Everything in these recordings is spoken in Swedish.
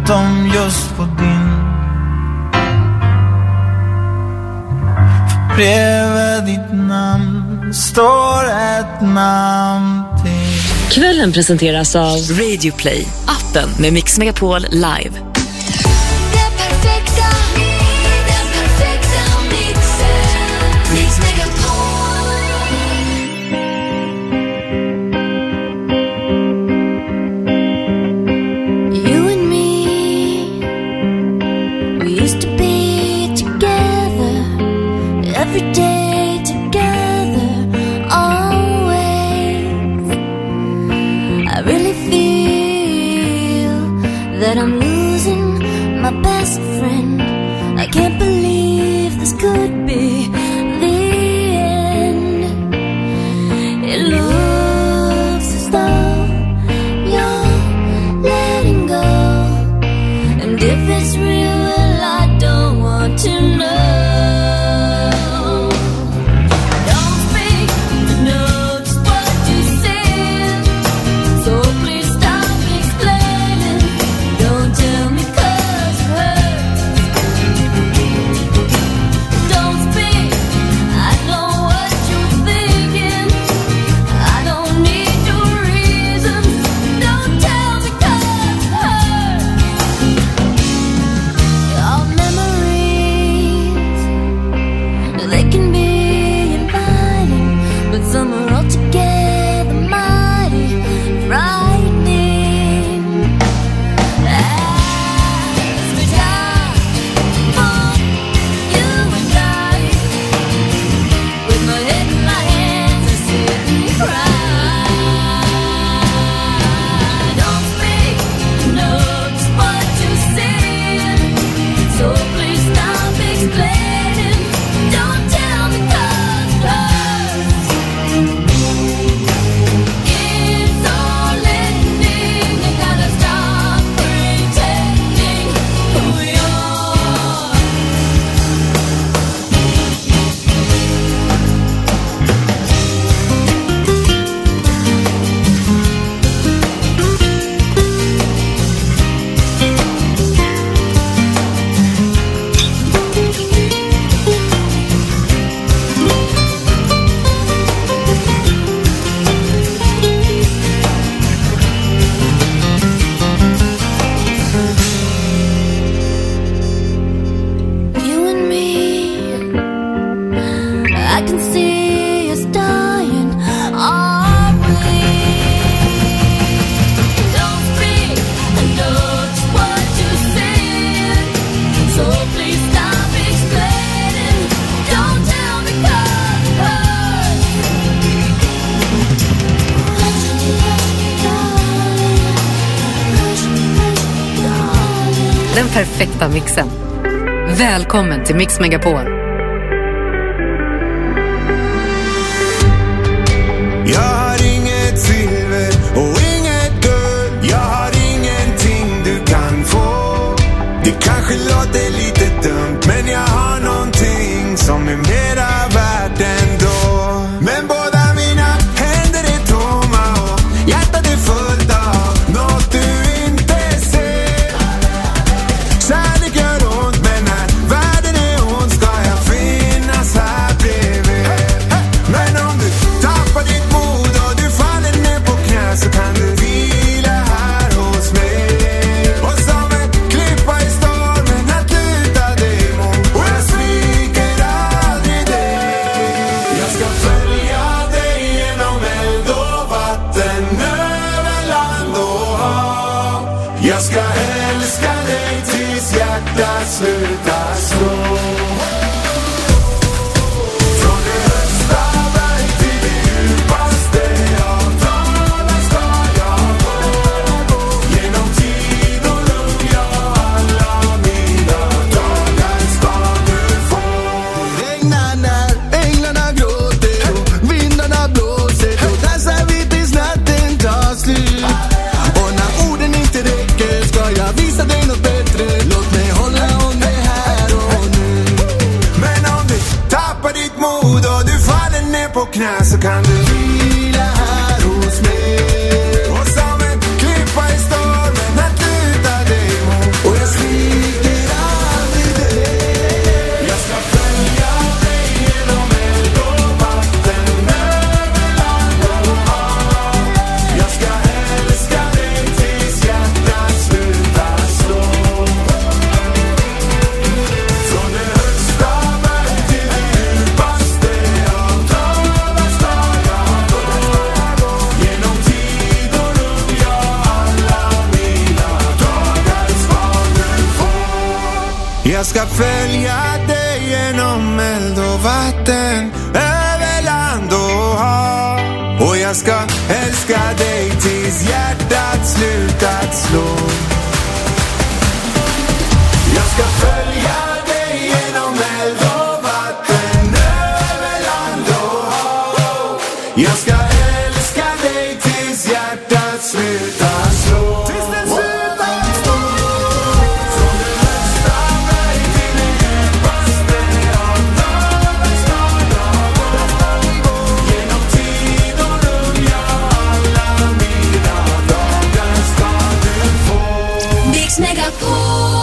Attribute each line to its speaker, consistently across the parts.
Speaker 1: Utom just på din. För bredvid ditt namn står ett namn till.
Speaker 2: Kvällen presenteras av Radio Play, appen med Mix Megapol live.
Speaker 3: Den perfekta mixen, Mix Megapol. You and me, we used to be together every day, together always. I really feel that I'm losing my best friend. I can't believe this could be the end. It looks as though you're letting go, and if it's real, well, I don't want to know. Don't speak, know just what you said, so please stop explaining. Don't tell me 'cause it hurts. Don't speak, I know what you're thinking. I don't need your reasons. Don't tell me 'cause it hurts. Our memories, they can be inviting, but some are altogether mighty frightening. As we die for you and I, with my head in my hands, I sit and cry. Don't speak, know just what you said, so please stop explaining. Don't tell me 'cause it hurts. It's all ending. You gotta stop pretending who you are. You and me, I can see us dying, aren't we? Don't speak, I know just what you said, so please stop explaining. Don't tell me 'cause it hurts. Hush, darling.
Speaker 2: Den perfekta mixen. Välkommen till Mix Megapol.
Speaker 4: Jag har inget silver och inget guld. Jag har ingenting du kan få. Det kanske låter lite dumt, men jag har någonting som är mera värt ändå. Men båda mina händer är tomma och hjärtat är fullt av något du inte ser. Kärlek gör ont, men när världen är ond ska jag finnas här bredvid. Men om du tappar ditt mod och du faller ner på knä, så kan du vila här hos mig. Och som en klippa i stormen att luta dig mot, och jag sviker aldrig dig. Jag ska följa dig genom eld och vatten, över land och hav. Jag ska älska dig tills hjärtat slutar slå. Från det högsta berg till det djupaste av dalar ska jag gå. Genom tid och lugn, ja, alla mina dagar ska du få. Det regnar när änglarna gråter och vindarna blåser, och dansar vi tills natten tar slut. Och när orden inte räcker ska jag visa dig något bättre. Låt mig hålla om det här och nu. Men om du tappar ditt mod och du faller ner på knä, så kan du vila här hos mig. Och som en klippa i stormen att luta dig mot, ska följa dig genom eld och vatten, över land och hav. Och jag ska älska dig tills hjärtat slutat slå. Jag ska följa dig genom eld och vatten, över land och hav. Jag ska älska dig tills hjärtat slutar slå. Tills det slutar slå. Från det högsta berg till det djupaste av världens dagar. Genom tid och rum, ja, alla mina dagar ska du få.
Speaker 3: Mix Megapol.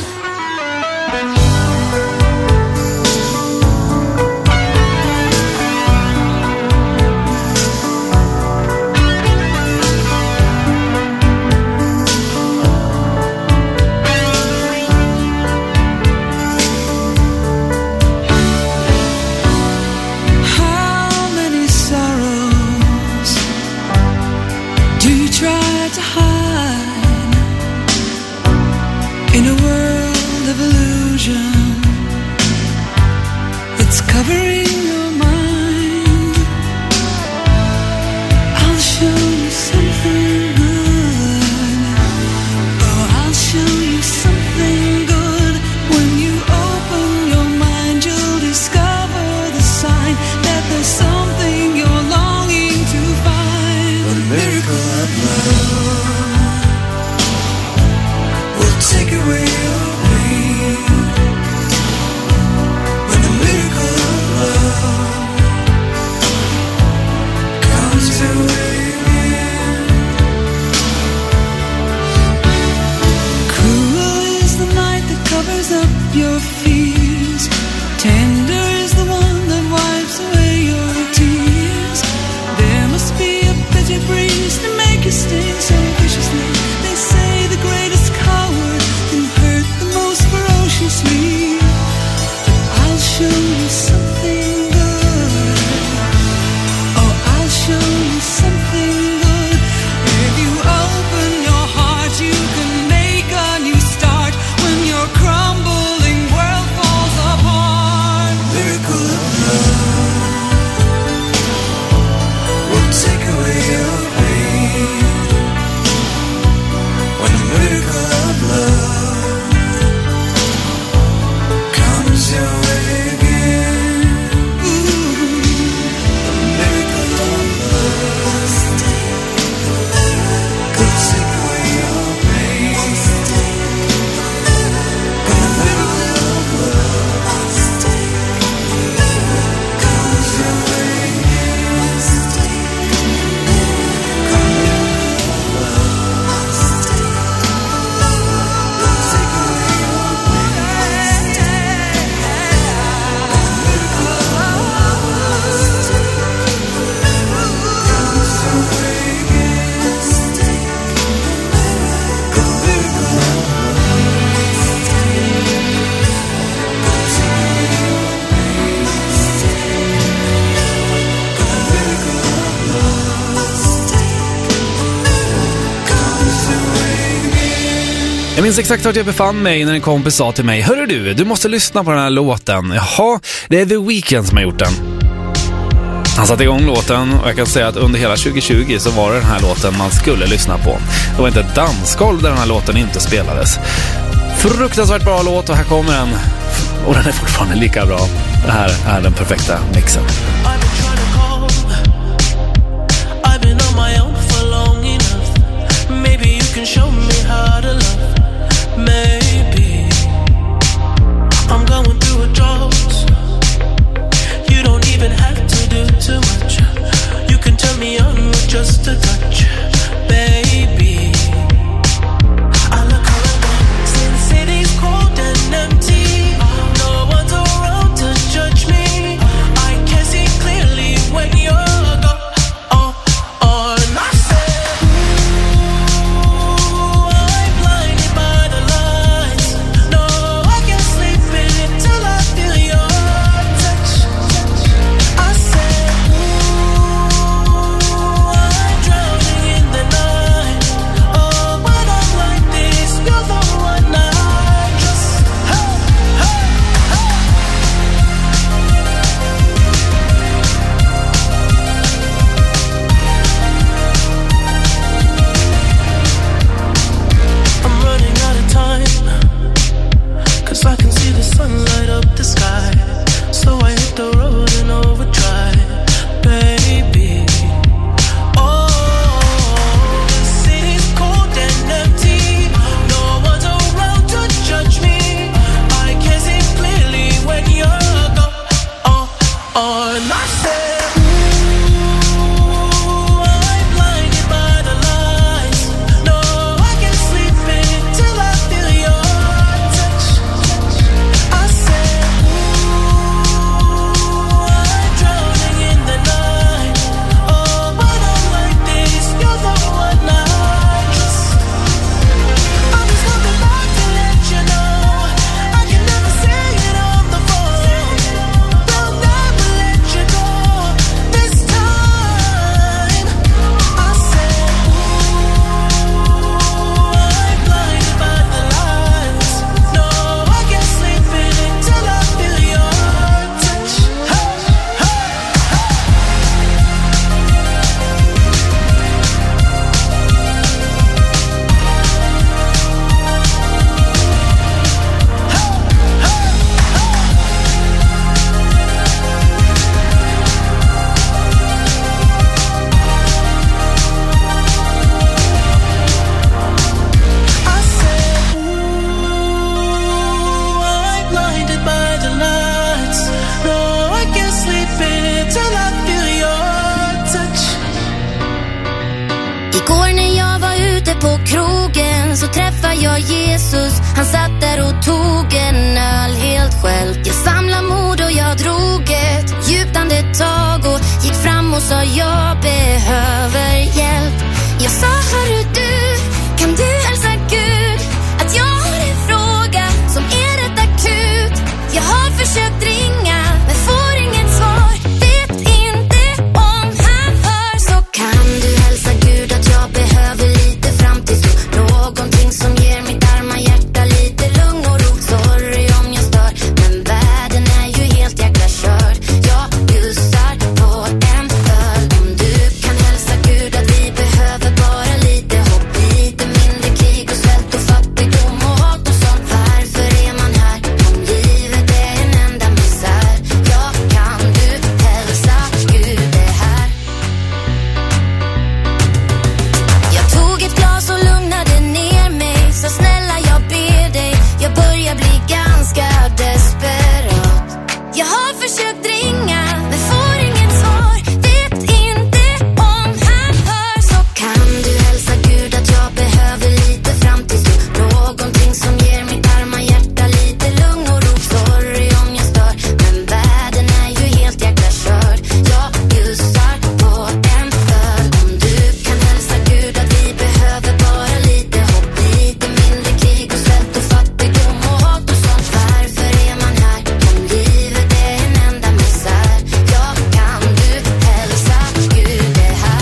Speaker 5: Jag minns exakt vart jag befann mig när en kompis sa till mig: hörru du måste lyssna på den här låten. Jaha, det är The Weeknd som har gjort den. Han satte igång låten och jag kan säga att under hela 2020 så var det den här låten man skulle lyssna på. Det var inte ett dansgolv där den här låten inte spelades. Fruktansvärt bra låt och här kommer den. Och den är fortfarande lika bra. Det här är den perfekta mixen.
Speaker 6: Show me how to love. Maybe I'm going through a drought. You don't even have to do too much. You can turn me on with just a touch, baby. I look around, since city's cold and empty. No one's around to judge me. I can see clearly when you're gone. And I said, I'm blinded by the light. 'cause I can see the sun light up the sky. So I hit the road and overdrive, baby. Oh, the city's cold and empty. No one's around to judge me. I can see clearly when you're gone. And I said, ooh, I'm blinded by the lights. No, I can't sleep until I feel your touch. I said, ooh, I'm drowning in the night. Oh, but I'm like this, you're the one I trust. I just wanted back to let you know I can never say it on the phone. They'll never let you go this time. I said, ooh, I'm blinded by the lights. No, I can't sleep until I feel your touch. Hey, hey, I said, ooh, I'm blinded by the lights. No, I can't sleep until I feel your touch.
Speaker 3: Igår när jag var ute på krogen så träffade jag Jesus. Han satt där och tog en öl helt själv. Jag samlade mod och jag drog ett djupt andetag och gick fram och sa jag behöver hjälp. Jag sa hörru du, kan du hälsa Gud att jag har en fråga som är rätt akut. Jag har försökt ringa men får inget svar. Vet inte om han hör. Så kan du hälsa Gud att jag behöver lite framtidstro. Någonting som ger mitt arma hjärta lite lugn och ro. Sorry om jag stör, men världen är ju helt jäkla körd. Jag bjussar på en öl. Om du kan hälsa Gud att vi behöver bara lite hopp, lite mindre krig och svält och fattigdom och hat och sånt. Varför är man här om livet är en enda misär? Ja, kan du hälsa Gud det här? Jag tog ett glas och lugnade ner mig. Så snälla jag ber dig, jag börjar bli ganska desperat. Jag har försökt ringa men får inget svar. Vet inte om han hör. Så kan du hälsa Gud att jag behöver lite framtidstro. Någonting som ger mitt arma hjärta lite lugn och ro. Sorry om jag stör, men världen är ju helt jäkla körd. Jag bjussar på en öl. Om du kan hälsa Gud att vi behöver bara lite hopp, lite mindre krig och svält och fattigdom och hat och sånt. Varför är man här om livet är en enda misär? Ja, kan du hälsa Gud det här?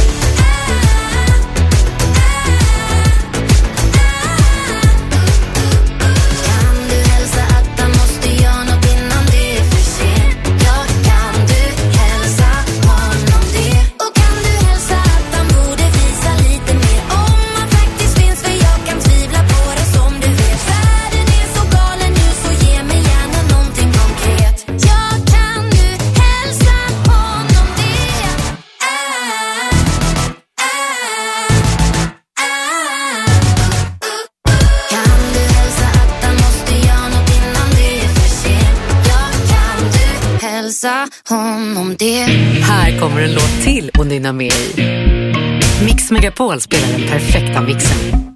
Speaker 3: Kan du hälsa att han måste göra något innan det är för sent? Ja, kan du hälsa honom det? Och kan du hälsa att han borde visa lite mer om han faktiskt finns? För jag kan tvivla på det som du vet. Världen är så galen nu så ge mig gärna någonting konkret. Ja, kan du hälsa honom det? Kan du hälsa att han måste göra något innan det är för sent? Ja, kan du hälsa honom det?
Speaker 2: Här kommer en låt till och nynna med i. Mix Megapol spelar den perfekta mixen.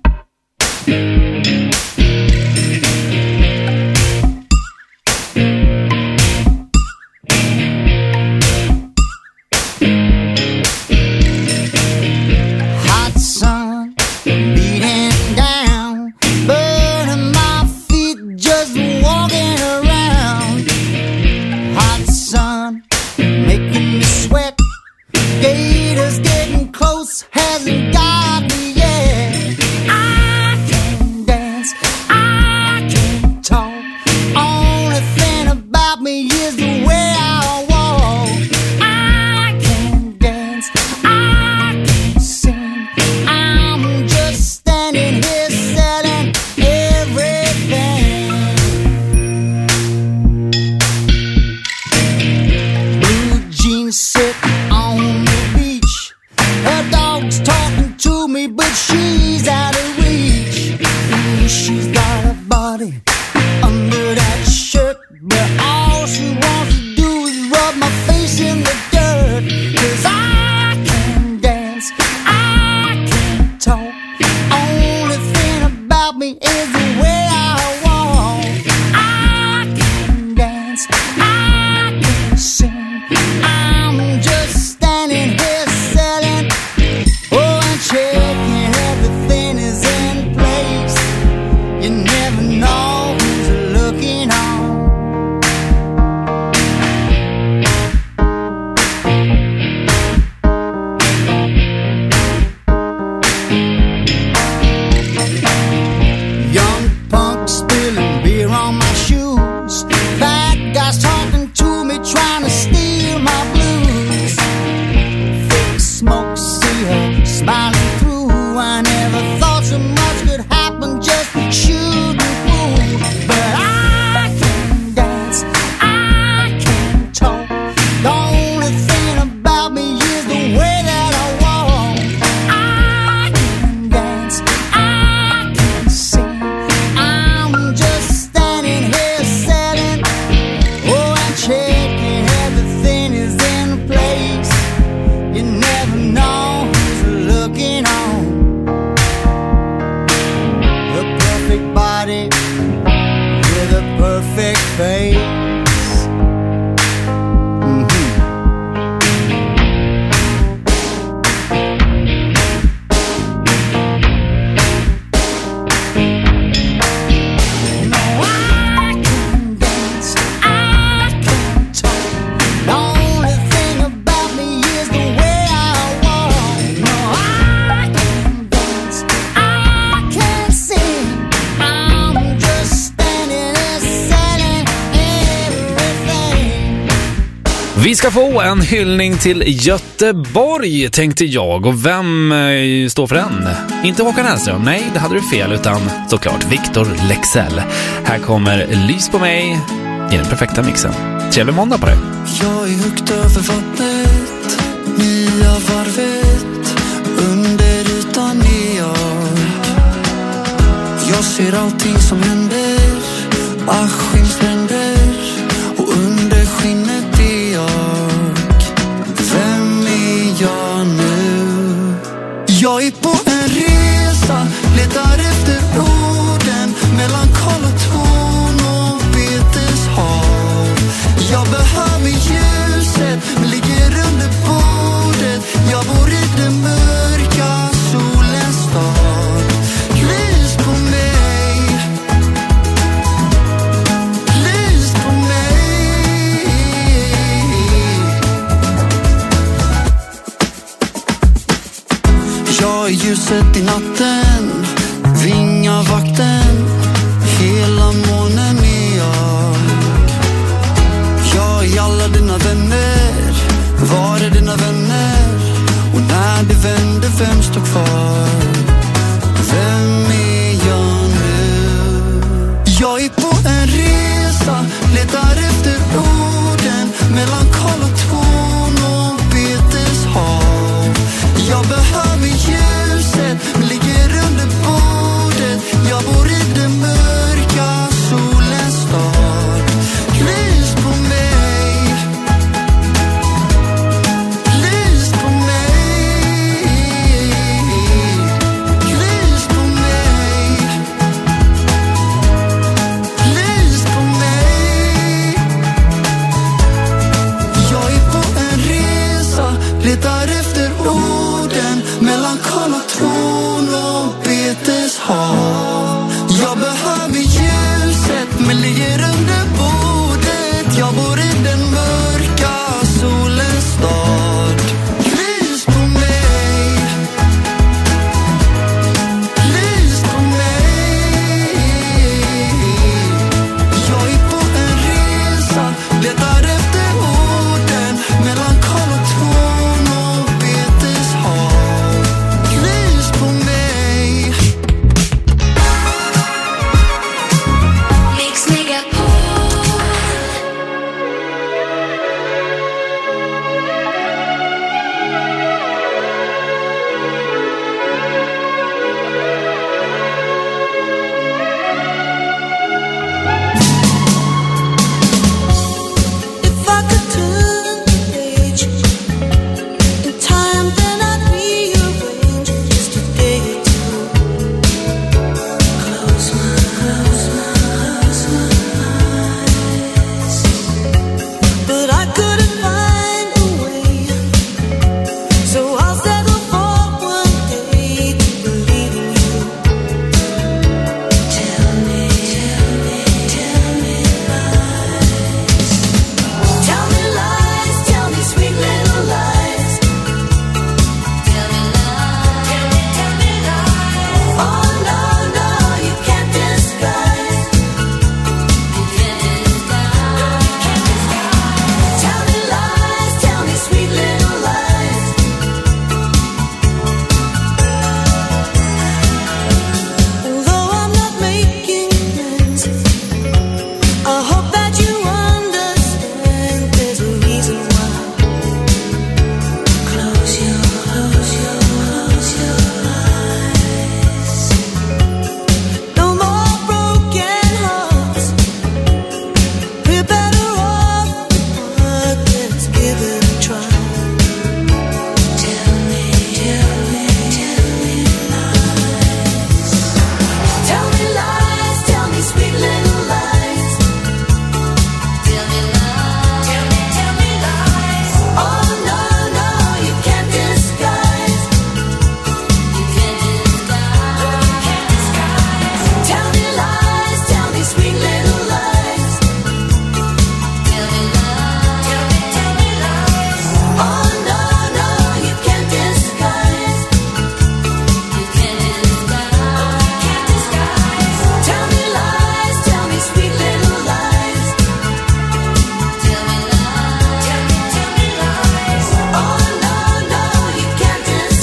Speaker 1: Hot sun beating down, burning my feet just walking around. Hot sun making me sweat, gators getting close, hasn't got me yet. I can dance, I can talk, only thing about me is the way I walk. I can dance, I can sing, I'm just standing here selling everything. face.
Speaker 5: Vi ska få en hyllning till Göteborg, tänkte jag. Och vem står för den? Inte Håkan Hellström, nej, det hade du fel, utan såklart Victor Leksell. Här kommer Lys på mig i den perfekta mixen. Trevlig måndag på dig.
Speaker 7: Jag är högt över vattnet, nya varvet, under ytan är jag. Jag ser allting som händer, Askimstränder, och under skinnet är jag. Vem är jag nu? Jag är på en resa, letar efter orden mellan Karlatorn och Beteshav. Jag behöver ljuset, men ligger under bordet. Jag bor i den mörka solens stad. Lys på mig, lys på mig. Jag är ljuset i natten, vingavakten, hela månen är jag. Jag är alla dina vänner, var är dina vänner? Och när det vänder, vem står kvar? Vem är jag nu? Jag är på en resa, letar efter orden mellan Karlatorn och Beteshav. Jag behöver ljuset, men ligger under bordet. Jag bor i den mörka solens stad. Lys på mig, lys på mig.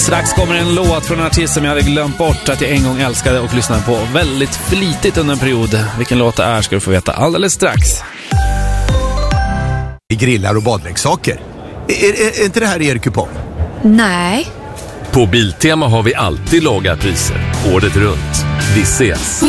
Speaker 5: Strax kommer en låt från en artist som jag hade glömt bort att jag en gång älskade och lyssnade på väldigt flitigt under en period. Vilken låt det är ska du få veta alldeles strax.
Speaker 8: I grillar och badleksaker. Är inte det här er kupong?
Speaker 9: Nej.
Speaker 10: På Biltema har vi alltid låga priser. Året runt. Vi ses.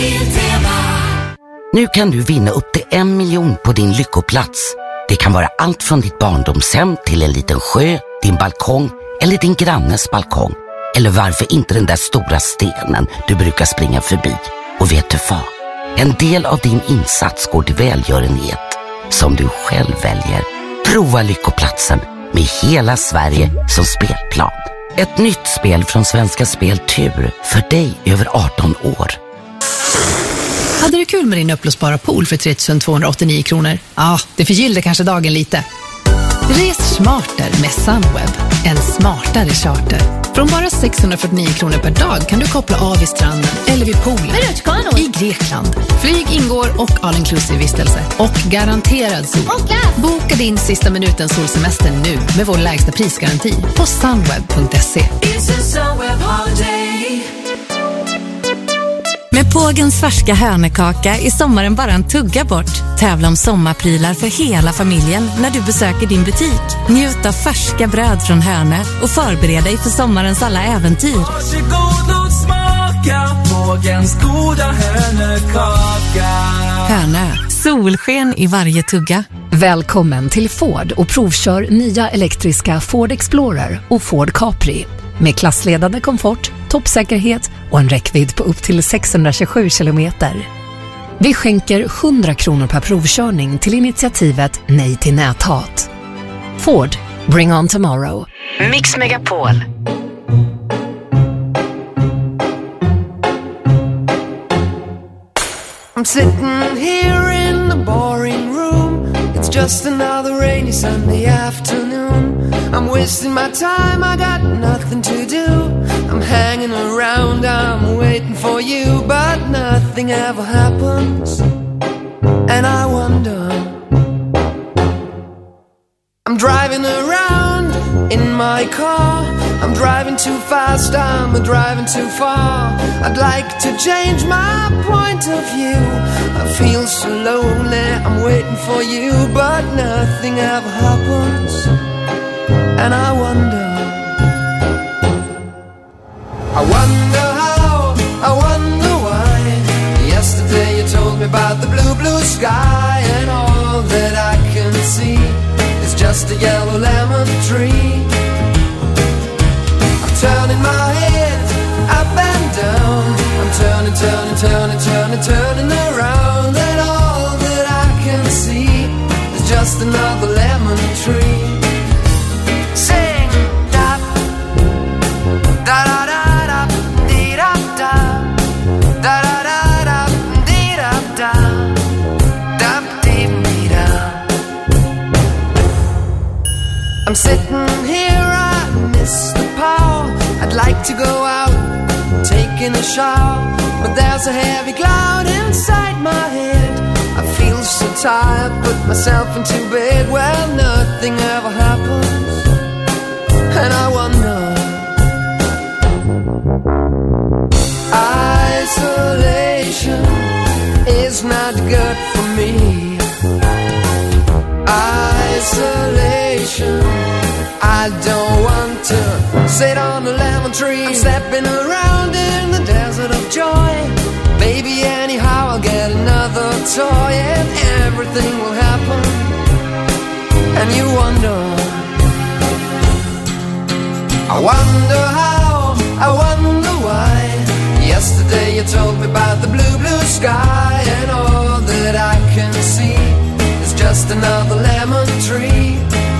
Speaker 11: Nu kan du vinna upp till 1 miljon på din lyckoplats. Det kan vara allt från ditt barndomshem till en liten sjö, din balkong eller din grannes balkong. Eller varför inte den där stora stenen du brukar springa förbi. Och vet du vad? En del av din insats går till välgörenhet som du själv väljer. Prova lyckoplatsen med hela Sverige som spelplan. Ett nytt spel från Svenska Spel Tur för dig över 18 år.
Speaker 9: Hade du kul med din upplösbara pool för 3 289 kronor? Ja, det förgyllde kanske dagen lite. Res smarter med Sunweb. En smartare charter. Från bara 649 kronor per dag kan du koppla av i stranden eller vid poolen i Grekland. Flyg ingår och all-inclusive vistelse. Och garanterad sol. Boka din sista minuten solsemester nu med vår lägsta prisgaranti på sunweb.se.
Speaker 12: Med Pågens färska hönekaka är sommaren bara en tugga bort. Tävla om sommarprylar för hela familjen när du besöker din butik. Njut av färska bröd från Hönö och förbered dig för sommarens alla äventyr.
Speaker 6: Varsågod och smaka Pågens goda hönekaka.
Speaker 12: Hönö, solsken i varje tugga.
Speaker 13: Välkommen till Ford och provkör nya elektriska Ford Explorer och Ford Capri. Med klassledande komfort, toppsäkerhet och en räckvidd på upp till 627 kilometer. Vi skänker 100 kronor per provkörning till initiativet Nej till näthat. Ford, bring on tomorrow.
Speaker 2: Mix Megapol.
Speaker 14: I'm sitting here in the boring room. It's just another rainy Sunday afternoon. I'm wasting my time, I got nothing to do. I'm hanging around, I'm waiting for you, but nothing ever happens. And I wonder, I'm driving around in my car. I'm driving too fast, I'm driving too far. I'd like to change my point of view. I feel so lonely, I'm waiting for you, but nothing ever happens. And I wonder how, I wonder why. Yesterday you told me about the blue, blue sky, and all that I can see is just a yellow lemon tree. I'm turning my head up and down. I'm turning, turning, turning, turning, turning around, and all that I can see is just another lemon tree. Sing da da da da da dee da da da da da da dee da da da dee dee da. I'm sitting here, I miss the power. I'd like to go out, taking a shower, but there's a heavy cloud inside my head. I feel so tired, put myself into bed. Well, nothing ever happens. And I wonder, isolation is not good for me. Isolation, I don't want to sit on a lemon tree. I'm stepping around in the desert of joy. Maybe anyhow I'll get another toy and everything will happen. And you wonder, I wonder how, I wonder why. Yesterday you told me about the blue, blue sky, and all that I can see is just another lemon tree.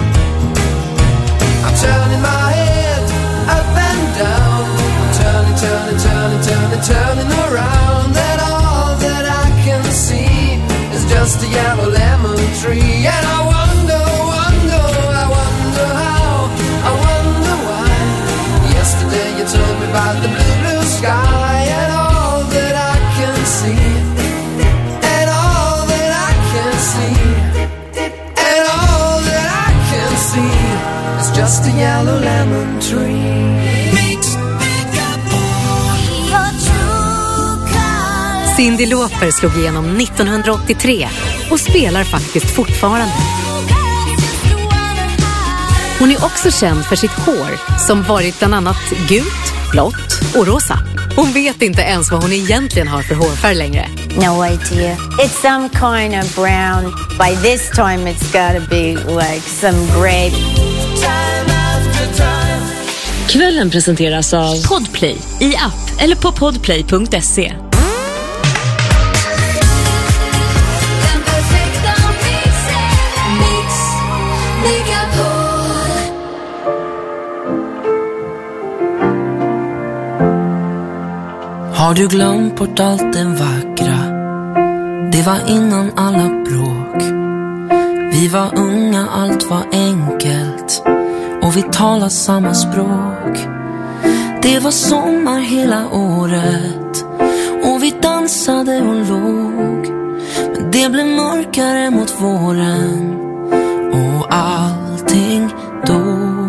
Speaker 14: I'm turning my head up and down. I'm turning, turning, turning, turning, turning around, and all that I can see is just a yellow lemon tree. And I wonder, wonder, I wonder how, I wonder why. Yesterday you told me about the blue, blue sky, and all that I can see, and all that I can see, and all that I can see is just a yellow lemon tree.
Speaker 2: Cyndi Lauper slog igenom 1983 och spelar faktiskt fortfarande. Hon är också känd för sitt hår som varit bland annat gult, blått och rosa. Hon vet inte ens vad hon egentligen har för hårfärg längre.
Speaker 15: No idea. It's some kind of brown. By this time it's gotta be like some grape.
Speaker 16: Kvällen presenteras av Podplay i app eller på podplay.se.
Speaker 17: Har du glömt bort allt det vackra? Det var innan alla bråk. Vi var unga, allt var enkelt och vi talade samma språk. Det var sommar hela året och vi dansade och låg. Men det blev mörkare mot våren och allting dog.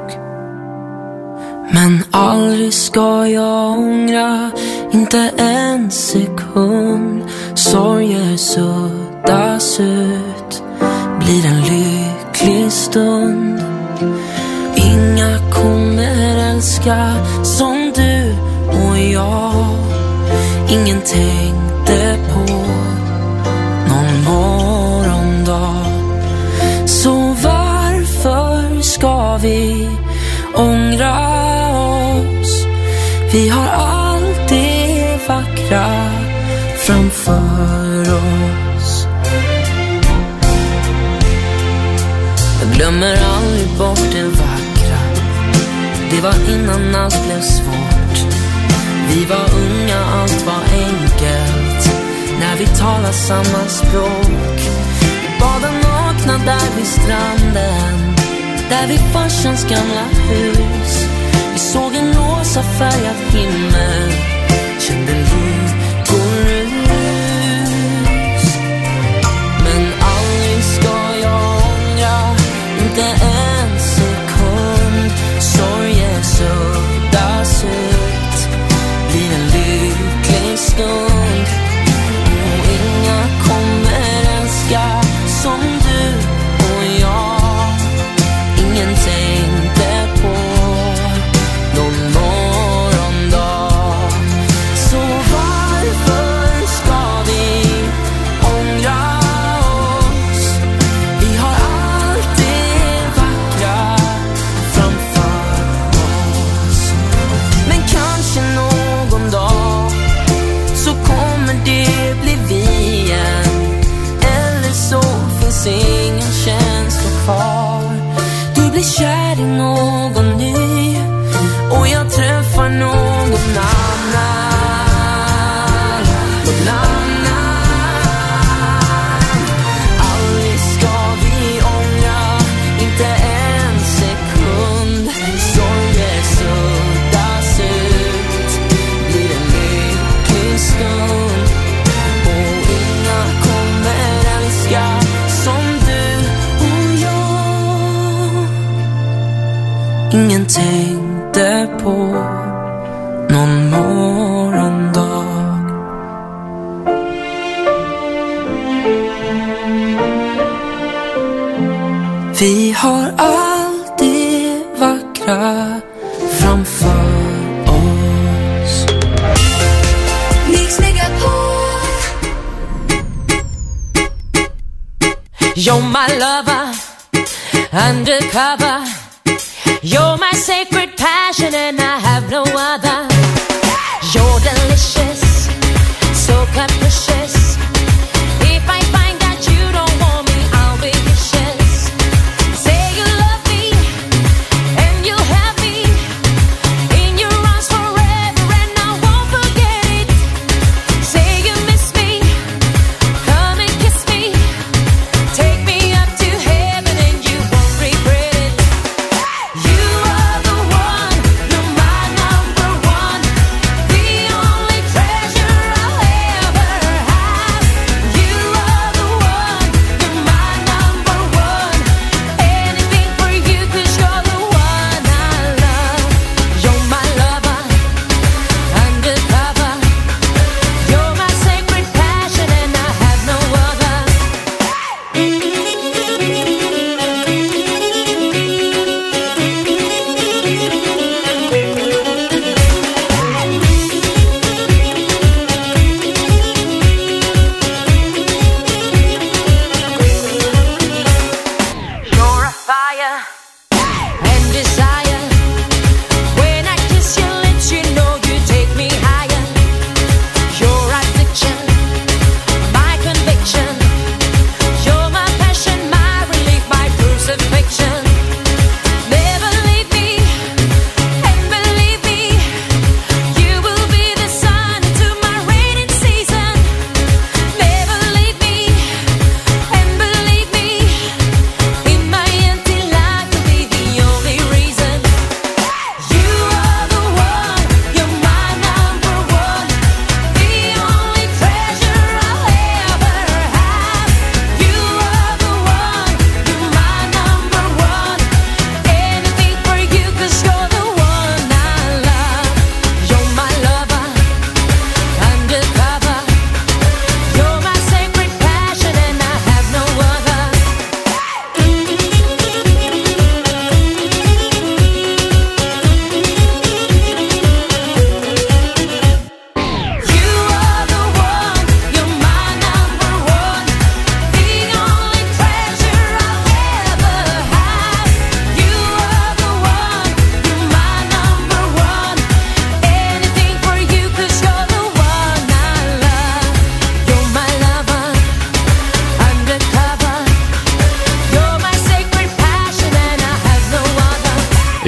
Speaker 17: Men aldrig ska jag ångra, inte en sekund. Sorger suddas ut, blir en lycklig stund. Inga kommer älska som du och jag. Ingen tänkte på någon morgondag. Så varför ska vi ångra oss? Vi har allt det vackra framför oss. Jag glömmer aldrig bort det vackra. Det var innan allt blev svårt. Vi var unga, allt var enkelt när vi talade samma språk. Vi badade nakna där vid stranden, där vid farsans gamla hus. Vi såg en rosa färgad himmel, kände lyckorus. Men aldrig ska jag ångra, inte en sekund. Sorger suddas ut, blir en lycklig stund. Och inga kommer älska som du och jag. Ingen tänkte på någon morgondag. Så varför ska vi ångra oss? Vi har allt det vackra framför oss. Men kanske någon dag så kommer det bli vi igen. Eller så finns ingen känsla kvar. Du blir kär i någon ny och jag träffar någon annan. Någon annan. Aldrig ska vi ångra, inte en sekund. Sorger suddas ut, blir en lycklig stund. Och inga kommer älska som du och jag. Ingen tänkte på någon morgondag. Vi har allt det vackra framför oss.
Speaker 3: Mix Megapol.
Speaker 18: You're my lover, undercover. You're my sacred passion and I have no other. You're delicious, so capricious. If I find that you don't want me, I'll be vicious. Say you love me and you'll have me in your arms forever and I won't forget it. Say you miss me, come and kiss me. Take me up to heaven and you won't regret it. You are the one, you're my number one.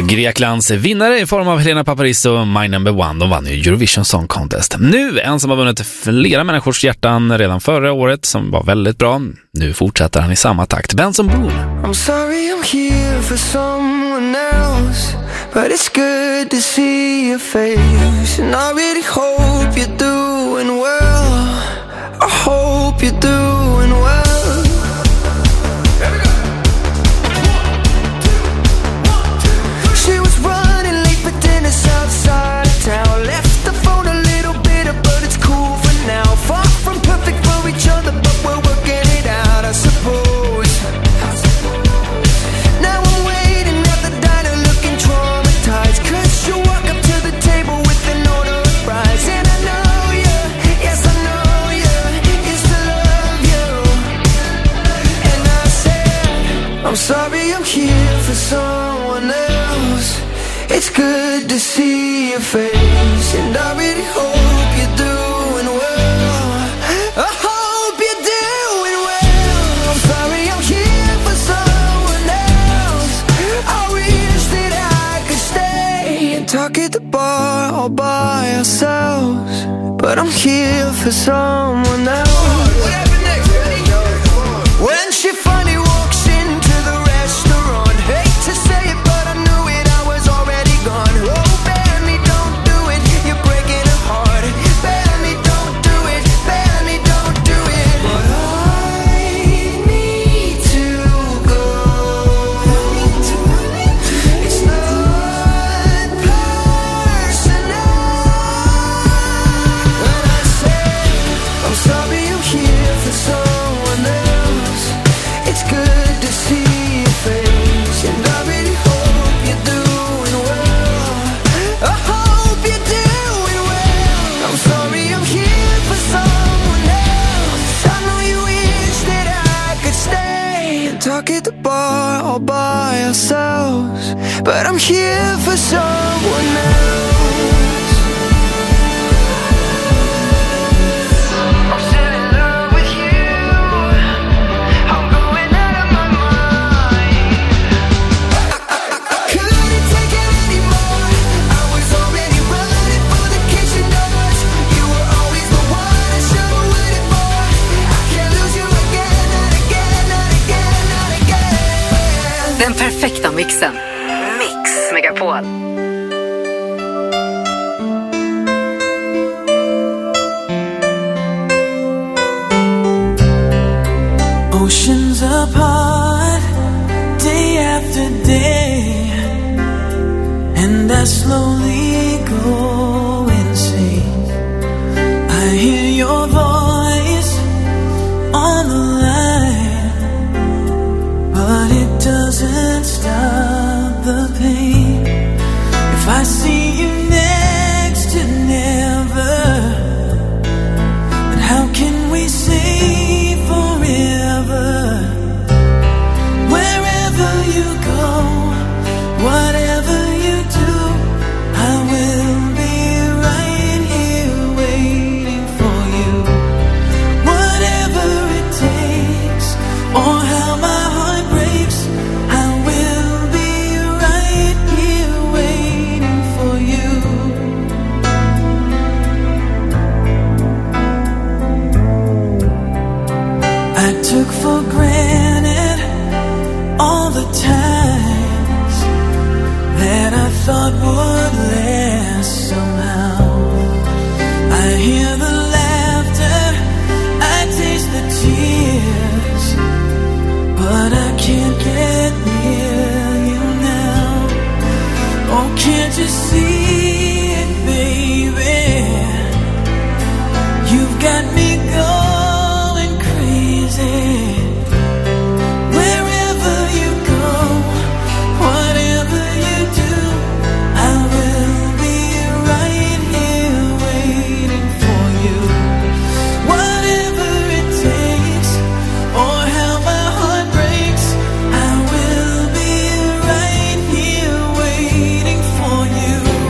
Speaker 5: Greklands vinnare i form av Helena Paparizou, My Number One. De vann ju Eurovision Song Contest. Nu en som har vunnit flera människors hjärtan redan förra året, som var väldigt bra. Nu fortsätter han i samma takt. Benson Boone.
Speaker 14: I'm sorry I'm here for someone else, but it's good to see your face. And I really hope you're doing well. I hope you're doing well. She was running late for dinner outside of town. Left the phone a little bitter, but it's cool for now. Far from perfect for each other, but we're working it out, I suppose. Now I'm waiting at the diner looking traumatized, 'cause you walk up to the table with an order of fries. And I know you, yes I know you, used to love you. And I said, I'm sorry I'm here for someone else. It's good to see your face, and I really hope you're doing well. I hope you're doing well. I'm sorry I'm here for someone else. I wish that I could stay and talk at the bar all by ourselves, but I'm here for someone else. When she finally walks into the restaurant, hate to say it, but I knew it, I was already gone. Oh, Benny, don't do it, you're breaking her heart. Benny, don't do it, Benny, don't do it. But I need to go. It's not personal. When I say I'm sorry I'm here for someone else, it's good to see your face, and I really hope you're doing well. I hope you're doing well. I'm sorry I'm here for someone else. I know you wish that I could stay and talk at the bar all by ourselves, but I'm here for someone else. I'm still in love with you. I'm going out of my mind. I couldn't take it anymore. I was already running for the kitchen doors. You were always the one I should have waited for. I can't lose you again, not again, not again, not again.
Speaker 2: Den perfekta mixen. Mix Megapol.
Speaker 6: Oceans apart, day after day, and I slowly go insane. I hear your voice on the line, but it doesn't stop the pain. If I see you next to never, then how can we say forever? Wherever you go, whatever you do, I will be right here waiting for you. Whatever it takes, or how my heart breaks, I will be right here waiting for you. I took for granted all the times that I thought would last somehow. I hear the laughter, I taste the tears, but I can't get near you now. Oh, can't you see it, baby? You've got me going crazy. Wherever you go, whatever you do, I will be right here waiting for you. Whatever it takes, or how my heart breaks, I will be right here waiting for you.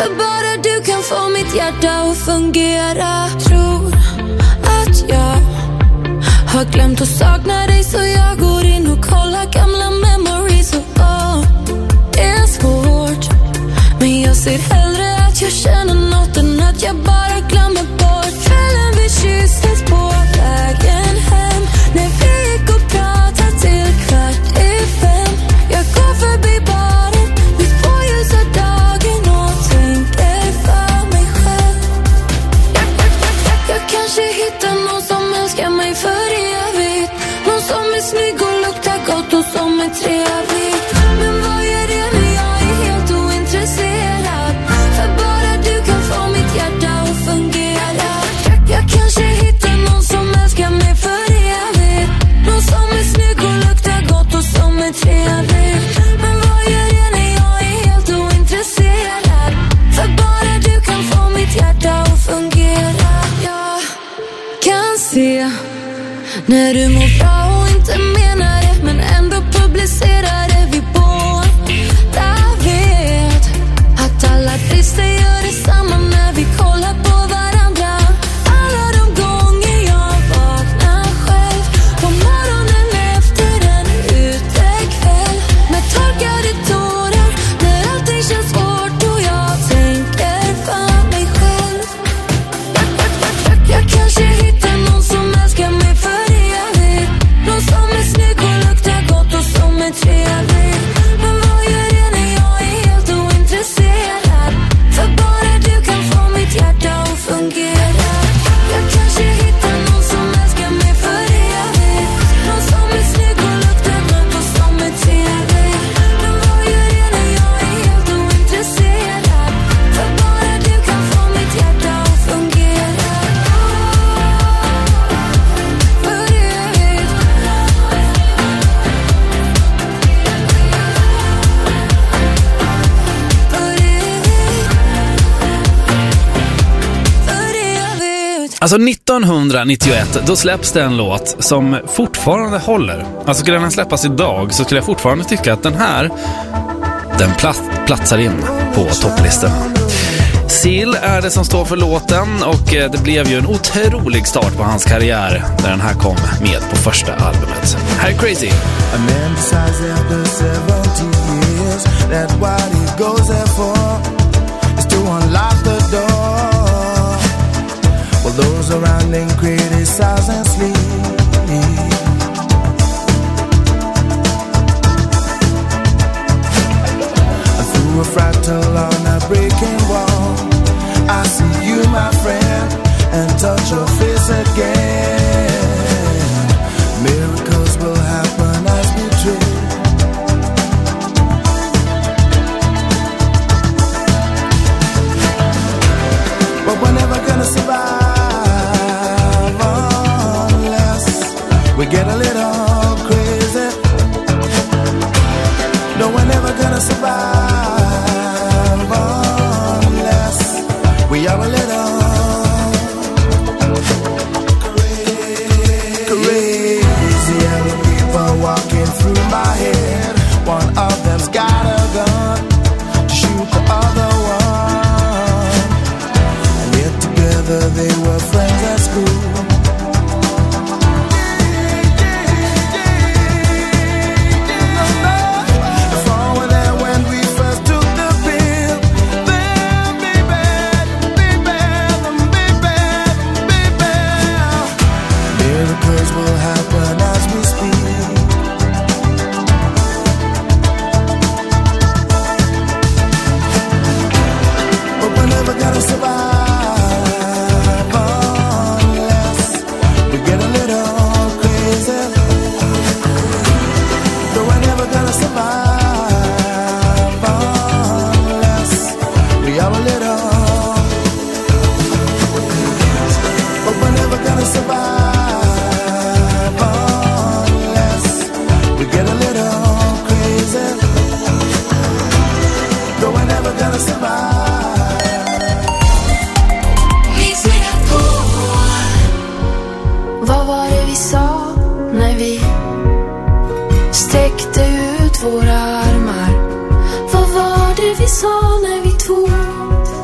Speaker 3: För bara du kan få mitt hjärta att fungera. Tror att jag har glömt att sakna dig, så jag går in och kollar gamla memories. Och det är svårt, men jag ser hellre att jag känner något än att jag bara glömmer bort. Kvällen vi kysstes på vägen hem, när vi gick och pratade till 4:45. Jag går förbi baren mitt på ljusa dagen och tänker för mig själv. Jag kanske hittar någon som älskar mig för evigt, någon som är snygg och luktar gott och som är trevlig. Men vad är det när jag är helt ointresserad? För bara du kan få mitt hjärta att fungera. Jag kanske hittar någon som älskar mig för evigt, någon som är snygg och luktar gott och som är trevlig. Men vad är det när jag är helt ointresserad? För bara du kan få mitt hjärta att fungera. Jag kan se när du mår bra och inte menar det, men ändå publicerar det. Vi båda vet att alla brister gör detsamma när vi kollar på varandra. Alla de gånger jag vaknar själv på morgonen efter en utekväll, med torkade tårar, när allting känns svårt och jag tänker för mig själv. Jag kanske hittar någon som älskar mig för evigt, någon som är snygg och luktar gott och som är trevlig. Men vad gör det när jag är helt ointresserad? För bara du kan få mitt hjärta att fungera. Jag kanske hittar någon som älskar mig för evigt, någon som är snygg och luktar gott och som är trevlig. Men vad gör det när jag är helt ointresserad? För bara du kan få mitt hjärta att fungera. För evigt.
Speaker 5: Alltså 1991, då släpps det en låt som fortfarande håller. Alltså skulle den släppas idag så skulle jag fortfarande tycka att den här, den platsar in på topplistorna. Seal är det som står för låten, och det blev ju en otrolig start på hans karriär när den här kom med på första albumet. Här är Crazy.
Speaker 4: A man decides after 70 years that what he goes there for is to unlock the door. Well, those around him criticize and sleep. And through a fractal on a breaking wall, I see you, my friend, and touch your face again. Miracles will happen as we dream. But we're never gonna survive unless we get a little crazy. No, we're never gonna survive unless we are a little crazy. Yellow people walking through my head. One of them's got a gun to shoot the other one. And yet together they were friends at school. Will happen as we speak. But we're never gonna survive unless we get a little crazy. But we're never gonna survive unless we are a little. But we're never gonna survive. Get a little crazy, though we're never gonna survive.
Speaker 3: Vad var det vi sa när vi sträckte ut våra armar? Vad var det vi sa när vi tog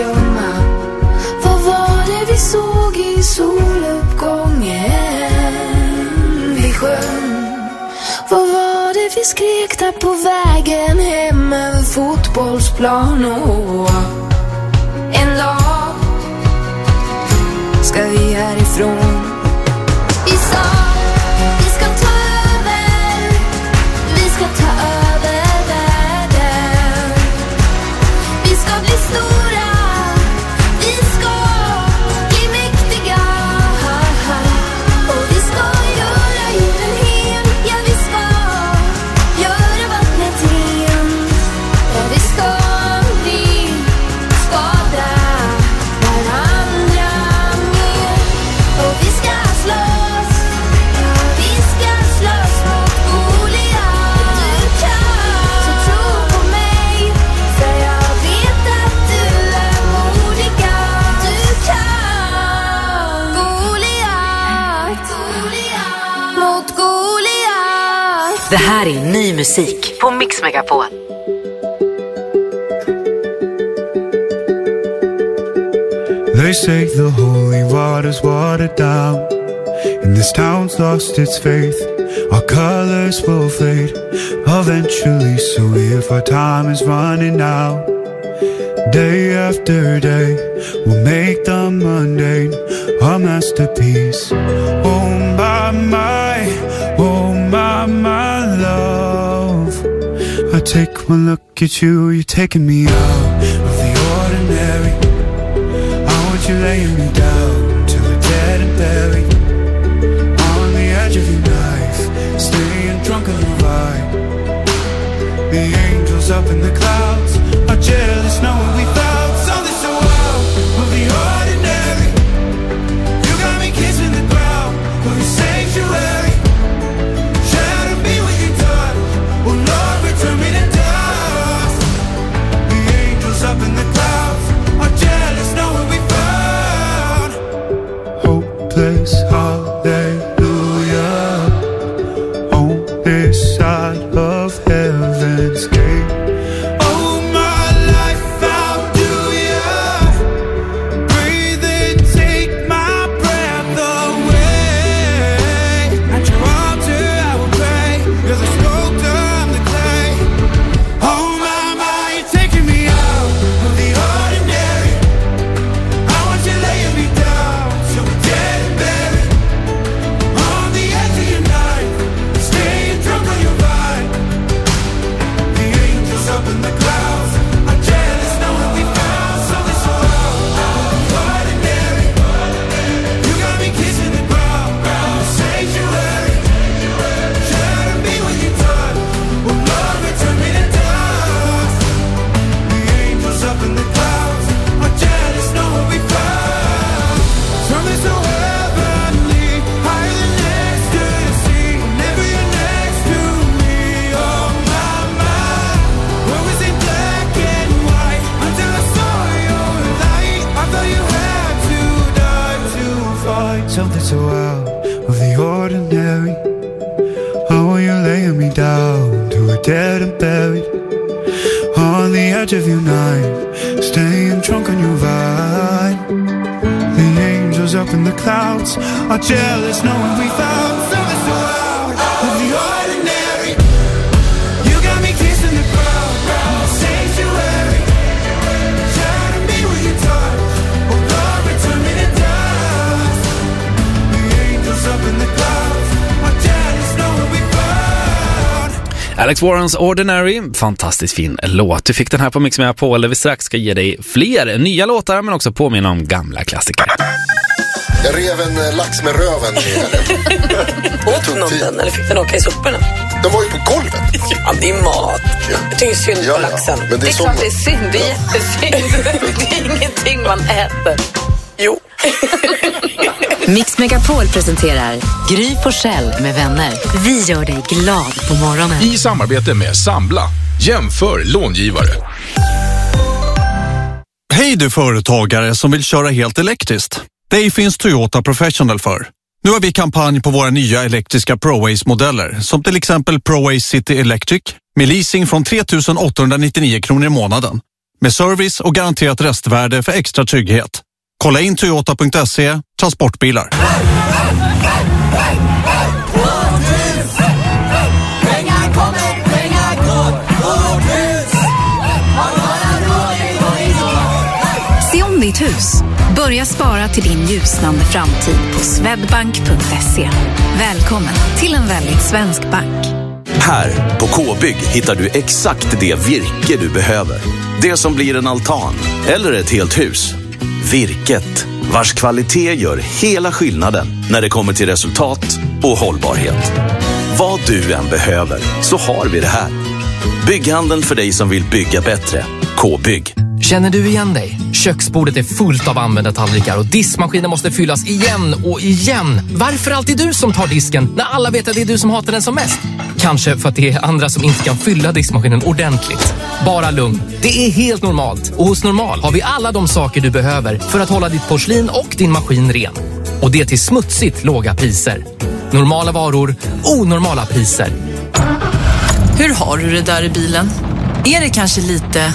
Speaker 3: glömma. Vad var det vi såg i soluppgången vid sjön? Vad var det vi skrek där på vägen hem över fotbollsplan? Och en dag ska vi härifrån. Vi sa vi ska ta över, vi ska ta över världen. Vi ska bli stora, vi ska bli mäktiga. Och vi ska göra jorden hel, ja vi ska göra vattnet rent. Ja vi ska bli skada varandra mer. Och vi ska slåss, ja vi ska slåss mot Goliat. Du kan, så tro på mig, för jag vet att du är modiga. Du kan, Goliat, mot Goliat.
Speaker 2: Det här är ny musik på Mix Megapol.
Speaker 4: They say the holy water's watered down, and this town's lost its faith. Our colors will fade eventually, so if our time is running out, day after day, we'll make the mundane a masterpiece. Oh my love, I take one look at you, you're taking me out of the ordinary. You're laying me down till we're dead and buried on the edge of your knife, staying drunk on the vibe. The angels up in the clouds are jealous knowing we found something so out of the ordinary. You got me kissing the ground of your sanctuary. Shadow me when you're done. Oh Lord, return me to dust. The angels up in the clouds are jealous knowing we found hopeless hallelujah on this side of heaven's gate. Oh my life, how do ya breathe and take my breath away? At your altar I will pray, you're the sculptor, I'm the clay. Oh my, you're taking me out of the ordinary. I want you laying me down so we're dead and buried on the edge of your knife, staying drunk on your vine. The angels up in the clouds are jealous knowing we found something so ordinary. You got me kissing the ground, sanctuary. Shadow me when you're done. Oh Lord, return me to dust. The angels up in the clouds are jealous knowing we found something so heavenly, higher than ecstasy. Whenever you're next to me, oh my, what was it black and white until I saw your light? I thought you had to die to fight something so out of the ordinary. Oh, you're laying me down to a dead and buried on the edge of your night, staying drunk on your vine. The angels up in the clouds are jealous knowing we found something so out of the ordinary. You got me kissing the ground, sanctuary. Shadow me when you touch, oh Lord, return me to dust. The angels up in the clouds are jealous knowing we found.
Speaker 5: Alex Warrens Ordinary, fantastiskt fin låt. Du fick den här på Mix Megapol där vi strax ska ge dig fler nya låtar men också påminna om gamla klassiker.
Speaker 19: Jag rev en lax med röven.
Speaker 20: Åt någon den eller fick den åka i soporna?
Speaker 19: Den var ju på golvet.
Speaker 20: Ja, det är mat. Jag tycker synd på laxen.
Speaker 19: Men
Speaker 20: det är klart det är synd, det är jättesynd. Det är ingenting man äter. Jo.
Speaker 2: Mix Megapol presenterar Gry Forssell med vänner. Vi gör dig glad på morgonen.
Speaker 21: I samarbete med Sambla. Jämför långivare.
Speaker 22: Hej du företagare som vill köra helt elektriskt. Det finns Toyota Professional för. Nu har vi kampanj på våra nya elektriska ProAce-modeller. Som till exempel ProAce City Electric med leasing från 3 899 kronor i månaden. med service och garanterat restvärde för extra trygghet. Kolla in Toyota.se, transportbilar.
Speaker 14: Pengar kommer, pengar går. Vårt hus har några råd.
Speaker 2: Se om ditt hus. Börja spara till din ljusnande framtid på swedbank.se. Välkommen till en väldigt svensk bank.
Speaker 1: Här på K-bygg hittar du exakt det virke du behöver. Det som blir en altan eller ett helt hus. Virket, vars kvalitet gör hela skillnaden när det kommer till resultat och hållbarhet. Vad du än behöver så har vi det här. Bygghandeln för dig som vill bygga bättre. K-bygg.
Speaker 7: Känner du igen dig? Köksbordet är fullt av använda tallrikar och diskmaskinen måste fyllas igen och igen. Varför alltid du som tar disken när alla vet att det är du som hatar den som mest? Kanske för att det är andra som inte kan fylla diskmaskinen ordentligt. Bara lugn. Det är helt normalt. Och hos Normal har vi alla de saker du behöver för att hålla ditt porslin och din maskin ren. Och det till smutsigt låga priser. Normala varor, onormala priser.
Speaker 23: Hur har du det där i bilen? Är det kanske lite...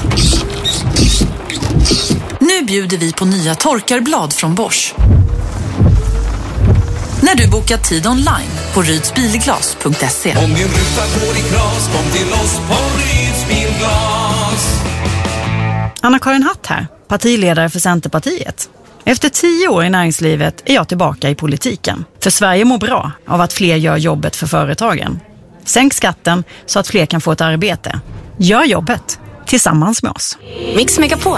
Speaker 23: Nu bjuder vi på nya torkarblad från Bosch. När du bokar tid online på rydsbilglas.se.
Speaker 14: Om din ruta går i kras, kom till oss på Ryds bilglas.
Speaker 24: Anna-Karin Hatt här, partiledare för Centerpartiet. Efter 10 år i näringslivet är jag tillbaka i politiken. För Sverige mår bra av att fler gör jobbet för företagen. Sänk skatten så att fler kan få ett arbete. Gör jobbet tillsammans med oss.
Speaker 2: Mix Megapol.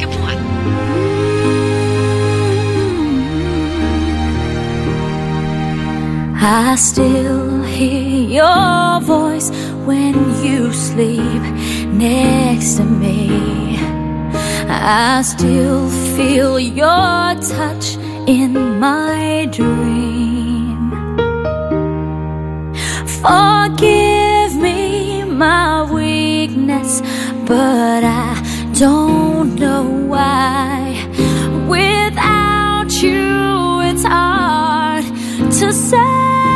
Speaker 3: I still hear your voice when you sleep next to me. I still feel your touch in my dream. Forgive me my weakness, but I don't know why. Without you it's hard to survive.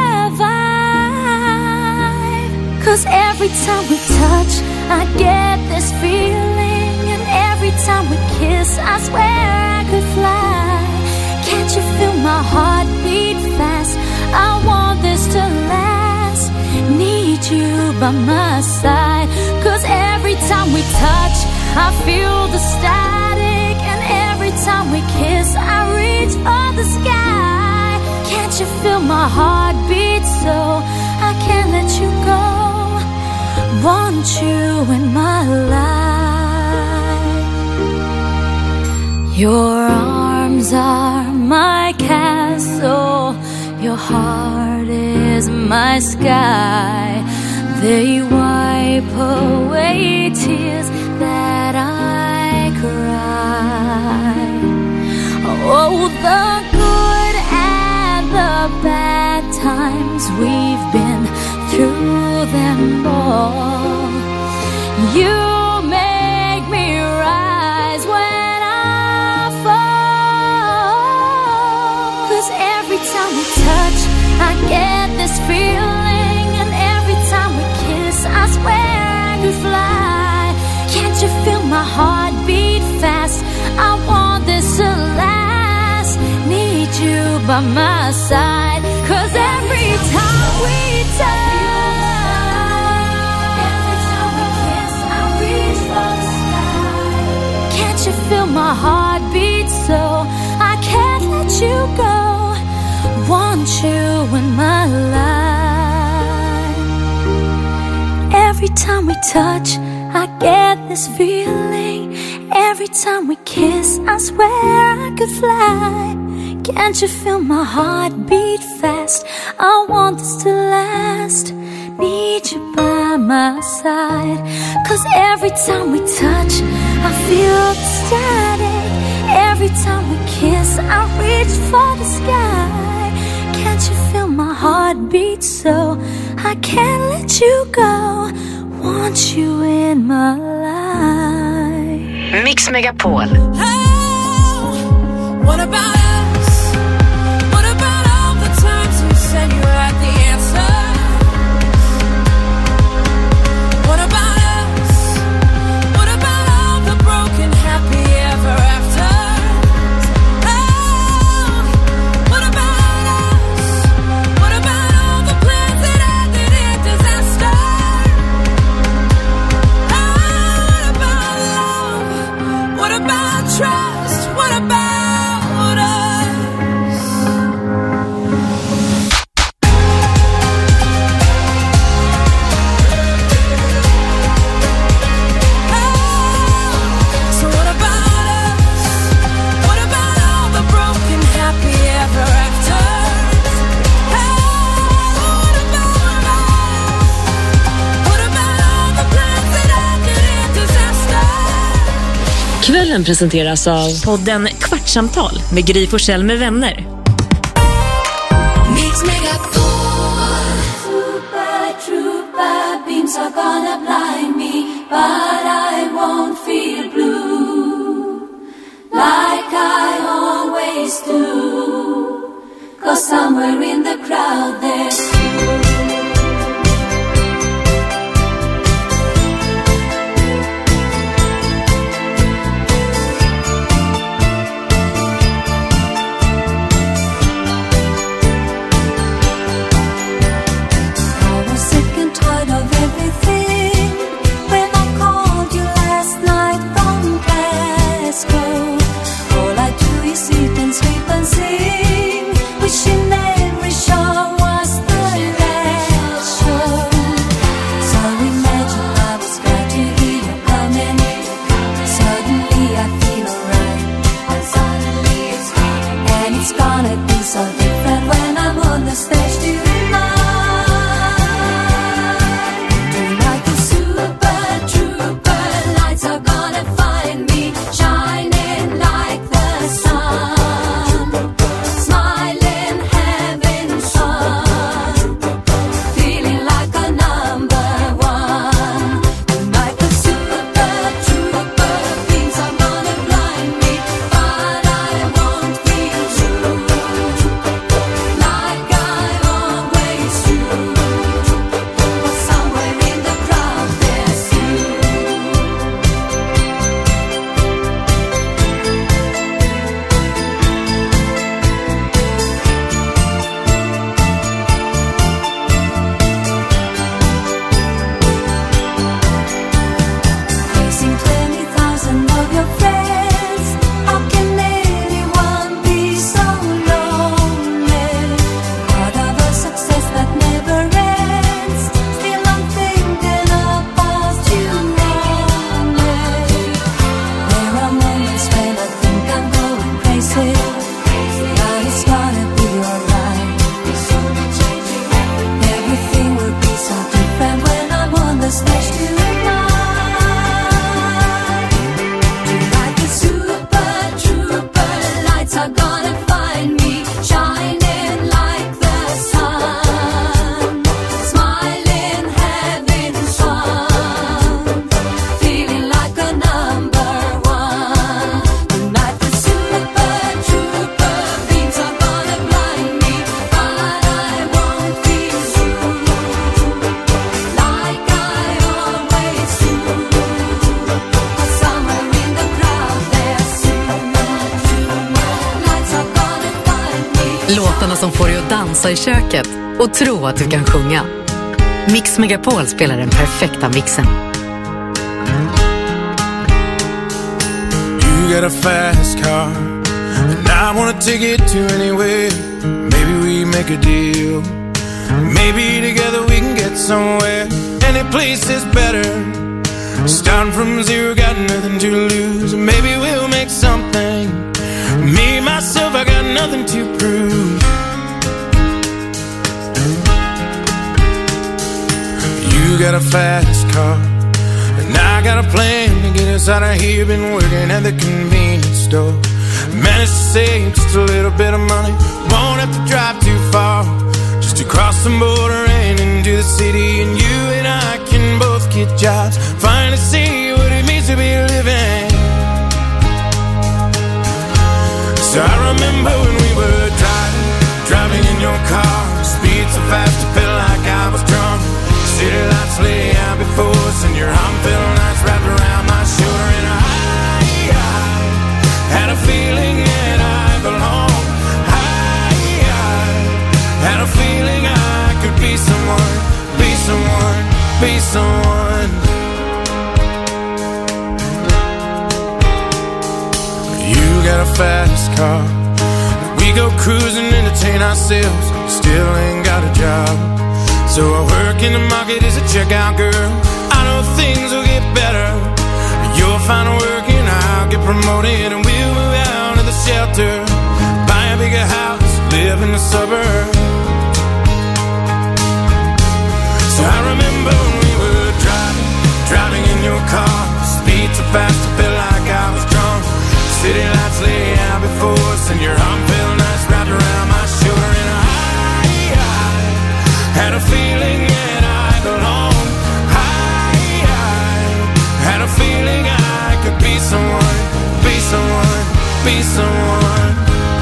Speaker 3: 'Cause every time we touch I get this feeling, and every time we kiss I swear I could fly. Can't you feel my heart beat fast? I want this to last. Need you by my side. 'Cause every time we touch I feel the static, and every time we kiss I reach for the sky. Can't you feel my heart beat so I can't let you go? Want you in my life. Your arms are my castle, your heart is my sky. They wipe away tears that I cry. Oh, the good and the bad times, we've been through them all. You make me rise when I fall. 'Cause every time we touch I get this feeling, and every time we kiss I swear I could fly. Can't you feel my heart beat fast? I want this to last. Need you by my side. 'Cause every time we touch, you feel my heart beat so I can't let you go. Want you in my life. Every time we touch I get this feeling. Every time we kiss I swear I could fly. Can't you feel my heart beat fast? I want this to last. Need you by my side. 'Cause every time we touch I feel the static. Every time we kiss I reach for the sky. Can't you feel my heart beat so I can't let you go. Want you in my life.
Speaker 2: Mix Megapol.
Speaker 14: What about us? What about all the times you said you had the answer? What about us? What about all the broken
Speaker 16: Morgonzoo-podden presenteras av podden Kvartsamtal med Gry Forssell med vänner.
Speaker 3: Mix Megapol. Super beams are gonna blind me, but I won't feel blue like I always do. 'Cause somewhere in the crowd there's you.
Speaker 2: Låtarna som får dig att dansa i köket och tro att du kan sjunga. Mix Megapol spelar den perfekta mixen.
Speaker 4: You got a fast car and I wanna take it to anywhere. Maybe we make a deal. Maybe together we can get somewhere. Any place is better. Starting from zero, got nothing to lose. Maybe we'll make something. Me, myself, I got nothing to prove. You got a fast car and I got a plan to get us out of here. Been working at the convenience store. Managed to save just a little bit of money. Won't have to drive too far, just to cross the border and into the city. And you and I can both get jobs, finally see what it means to be living. So I remember when we were driving in your car. Speed so fast it felt like I was drunk. City lights lay out before us and your arm felt nice wrapped around my shoulder. And I had a feeling that I belonged. I had a feeling I could be someone, be someone, be someone. You got a fast car. We go cruising, entertain ourselves. Still ain't got a job. So I work in the market as a checkout girl. I know things will get better. You'll find work and I'll get promoted. And we'll move out of the shelter, buy a bigger house, live in the suburbs. So I remember when we were driving in your car. Speed so fast I felt like I was drunk. City lights lay out before us, and your arm felt nice wrapped around my shoulder. And I had a feeling that I belonged. I had a feeling I could be someone, be someone, be someone.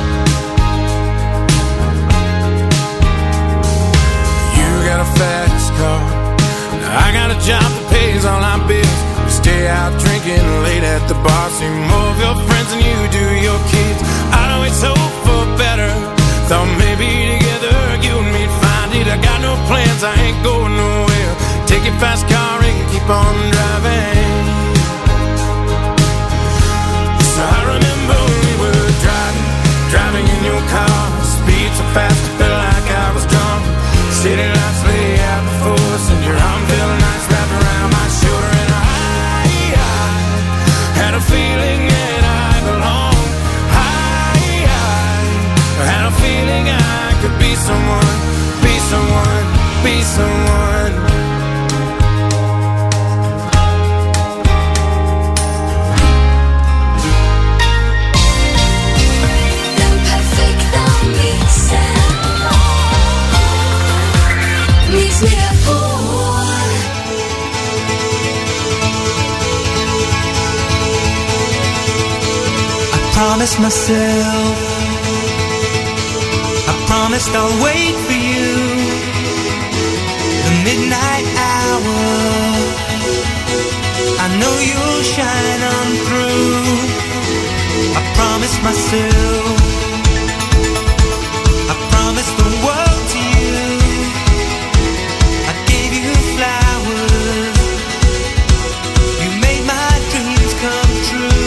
Speaker 4: You got a fast car, I got a job that pays all our bills. We stay out drinking late at the bar, see more of your friends than you do your kids. I'd always hope for better, thought maybe together you and me'd find it. I got no plans, I ain't going nowhere. Take your fast car and keep on driving. So I remember we were driving in your car. Speed so fast, I felt like I was drunk. City lights lay out before us, and your arm felt nice wrapped around my shoulder. And I had a feeling that I belonged. I had a feeling I could be someone, be someone, be someone.
Speaker 8: Promised myself, I promised I'll wait for you. The midnight hour, I know you'll shine on through. I promised myself, I promised the world to you. I gave you flowers, you made my dreams come true.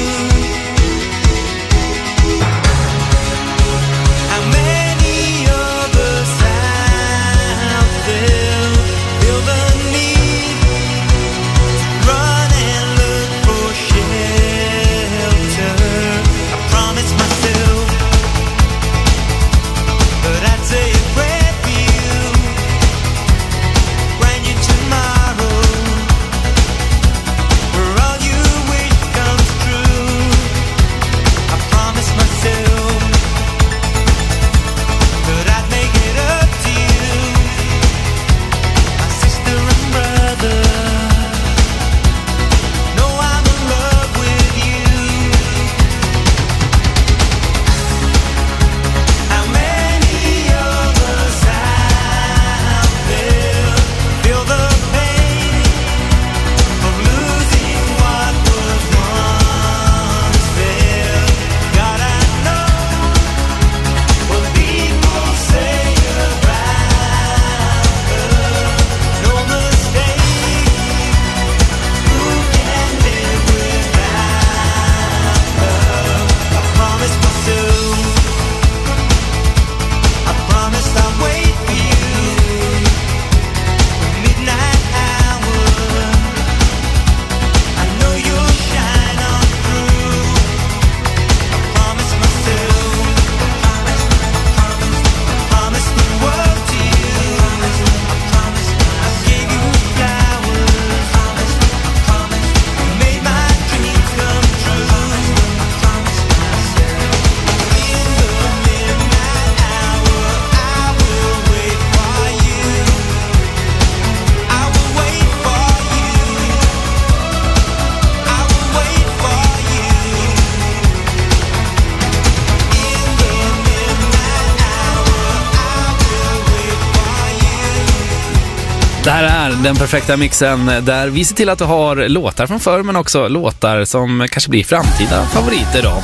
Speaker 5: Det här är den perfekta mixen där vi ser till att du har låtar från förr, men också låtar som kanske blir framtida favoriter då.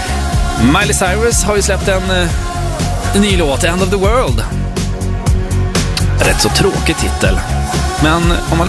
Speaker 5: Miley Cyrus har ju släppt en ny låt, End of the World. Rätt så tråkig titel. Men om man